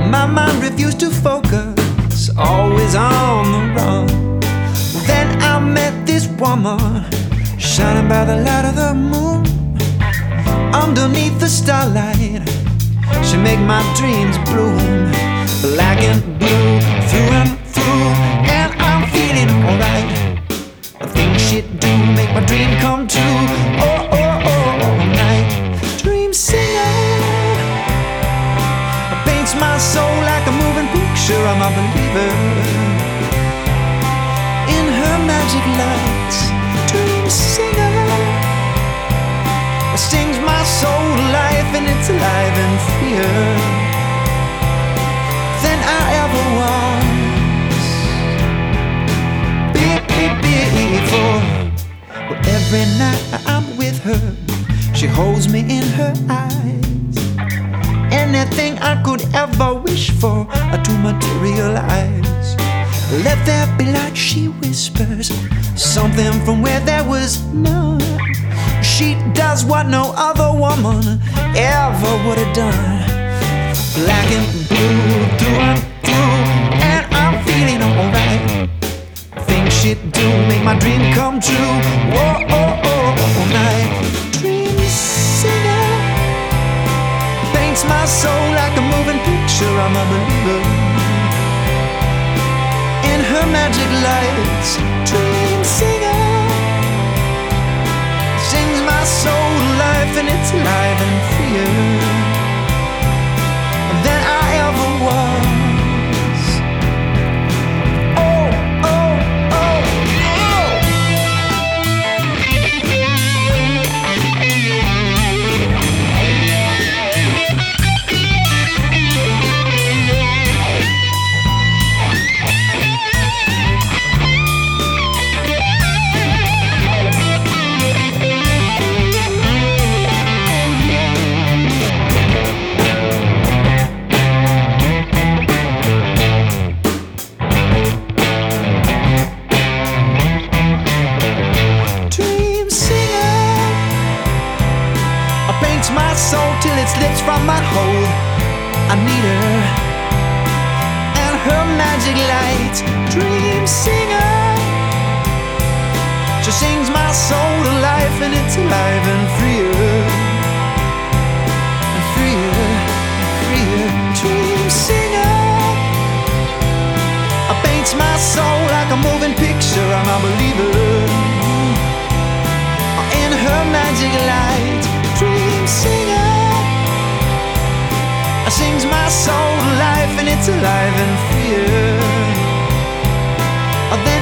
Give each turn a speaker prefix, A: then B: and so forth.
A: My mind refused to focus, always on the run. Then I met this woman, shining by the light of the moon. Underneath the starlight, she make my dreams bloom, black and blue, through and through. And I'm feeling alright. The things she do make my dream come true. Oh, oh, oh, all night. Dream singer paints my soul like a moving picture. I'm a believer in her magic lights. Dream singer sings my soul to life, and it's alive and freer than I ever was before. Well, every night I'm with her, she holds me in her eyes. Anything I could ever wish for to materialize. Let there be light, she whispers, something from where there was none. She does what no other woman ever would have done. Black and blue, through and through, and I'm feeling alright. Things she do make my dream come true. Whoa, oh, oh, all night. Dream singer paints my soul like a moving picture. I'm a believer in her magic lights. Dream singer sings my soul to life, and it's alive and freer than I ever was. Oh, oh, oh, my soul till it slips from my hold. I need her and her magic light. Dream singer, she sings my soul to life, and it's alive and freer, and freer, freer. Dream singer paints my soul like a moving picture. I'm a believer in her magic light. Dream singer sings my soul to life, and it's alive and freer